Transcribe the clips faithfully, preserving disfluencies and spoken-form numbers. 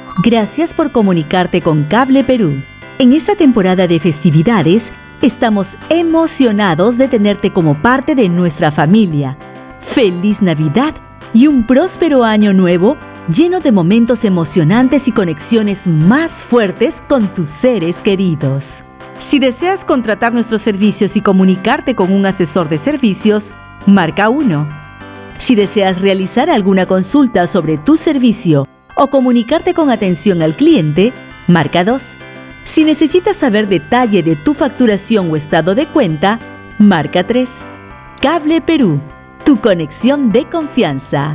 Gracias por comunicarte con Cable Perú. En esta temporada de festividades, estamos emocionados de tenerte como parte de nuestra familia. ¡Feliz Navidad y un próspero año nuevo lleno de momentos emocionantes y conexiones más fuertes con tus seres queridos! Si deseas contratar nuestros servicios y comunicarte con un asesor de servicios, marca uno. Si deseas realizar alguna consulta sobre tu servicio o comunicarte con atención al cliente, marca dos. Si necesitas saber detalle de tu facturación o estado de cuenta, marca tres. Cable Perú, tu conexión de confianza.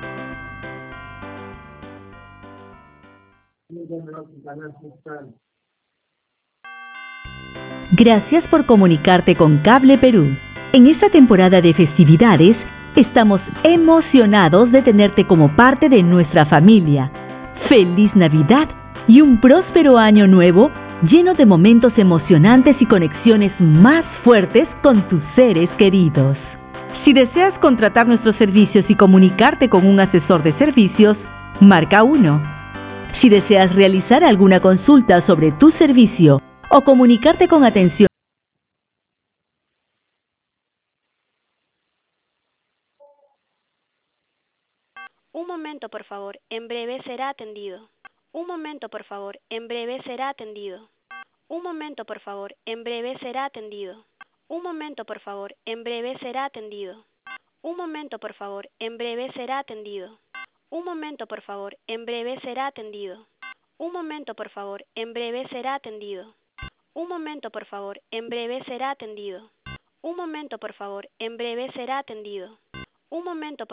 Gracias por comunicarte con Cable Perú. En esta temporada de festividades, estamos emocionados de tenerte como parte de nuestra familia. ¡Feliz Navidad y un próspero año nuevo lleno de momentos emocionantes y conexiones más fuertes con tus seres queridos! Si deseas contratar nuestros servicios y comunicarte con un asesor de servicios, marca uno. Si deseas realizar alguna consulta sobre tu servicio o comunicarte con atención. Un momento, por favor. En breve será atendido. Un momento, por favor. En breve será atendido. Un momento, por favor. En breve será atendido. Un momento, por favor. En breve será atendido. Un momento, por favor. En breve será atendido. Un momento, por favor. En breve será atendido. Un momento, por favor. En breve será atendido. Un momento, por favor. En breve será atendido. Un momento, por favor. En breve será atendido. Un momento,